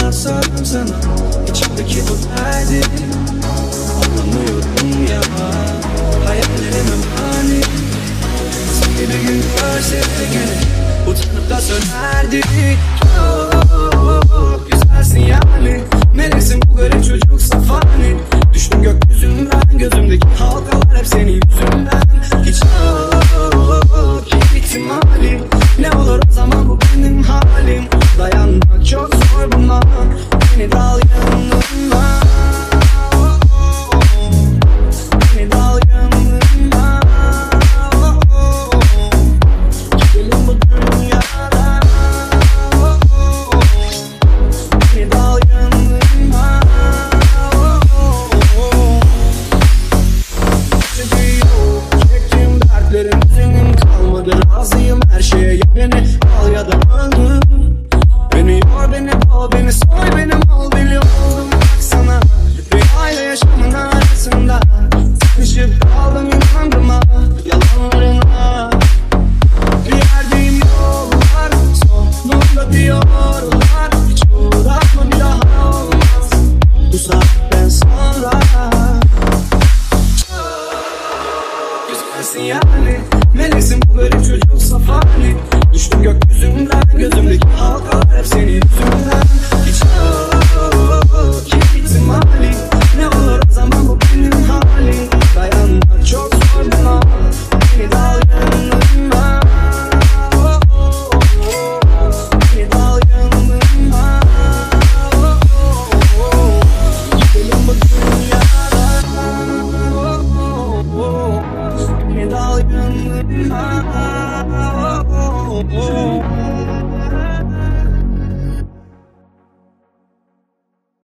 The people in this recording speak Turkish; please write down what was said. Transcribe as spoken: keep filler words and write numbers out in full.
kadar sardım sana, içimdeki bu derdi anlamıyorum ya. Hayallerime mani, seni bir gün görsek gene utanıp da söylerdik. Çok güzelsin yani, meleksin bu garip çocuk safani. Düştüm gökyüzünden, gözümdeki halkalar hep senin yüzünden. Hiç yok ki ihtimali, ne olur o zaman bu benim halim. Dayanmak çok zor buna, beni de al yanına. Beni de al yanına. Gidelim bu dünyada. Beni de al yanına. Çektiğim dertlerim senin kalmadı, razıyım her şeye. Ya beni al ya da öldür. Beni yor, beni al, beni soy.